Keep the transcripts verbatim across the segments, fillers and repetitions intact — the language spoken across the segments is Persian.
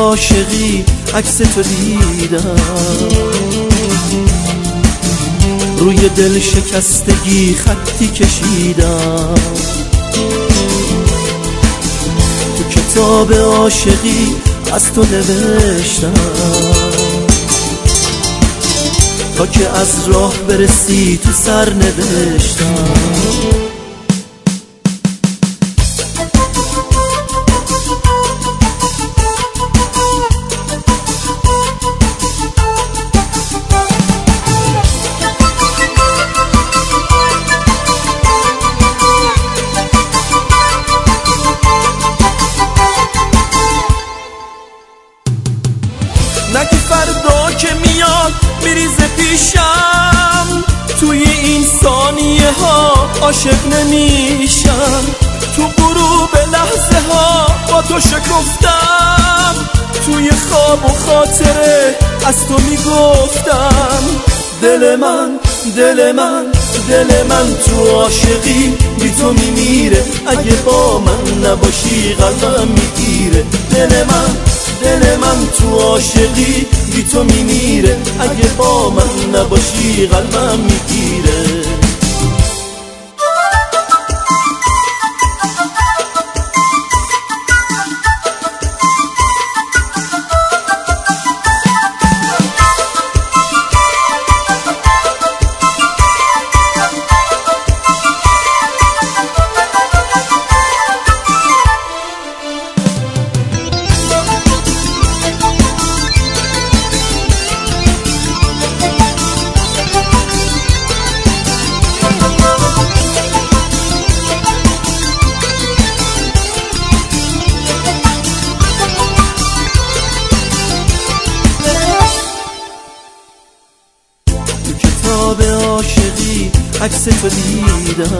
عاشقی عکس تو دیدم، روی دل شکستگی خطی کشیدم، تو کتاب عاشقی از تو نوشتم، تا که از راه برسی تو سر نوشتم. نگی فردا که میاد میریزه پیشم، توی این ثانیه ها عاشق نمیشم، تو غروب لحظه ها با تو شکفتم، توی خواب و خاطره از تو میگفتم. دل من دل من دل من تو عاشقی بی تو میمیره، اگه با من نباشی قلبم میگیره. دل من دل من تو عاشقی بی تو میمیره، اگه با من نباشی قلبم میگیره. کتاب عاشقی عکس تو دیدم،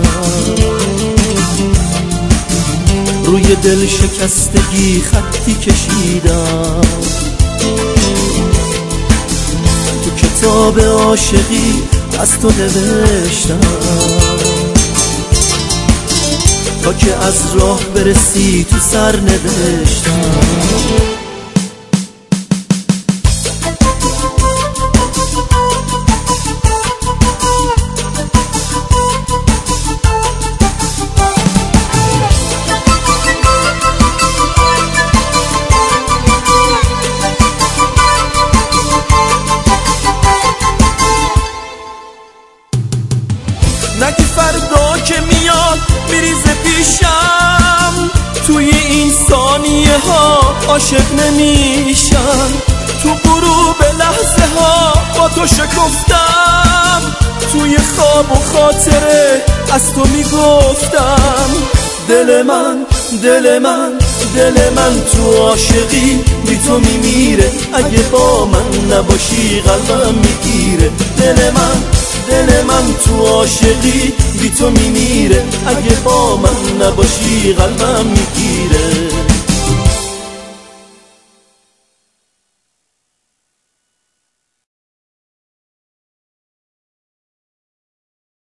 روی دل شکستگی خطی کشیدم، تو کتاب عاشقی از تو نوشتم، تا که از راه برسی تو سر نوشتم. نگی فردا که میاد میریزه پیشم، توی این ثانیه ها عاشق نمیشم، تو غروب لحظه ها با تو شکفتم، توی خواب و خاطره از تو میگفتم. دل من دل من دل من تو عاشقی بی تو میمیره، اگه با من نباشی قلبم میگیره. دل من دل من تو عاشقی بی تو میمیره، اگه با من نباشی قلبم میگیره.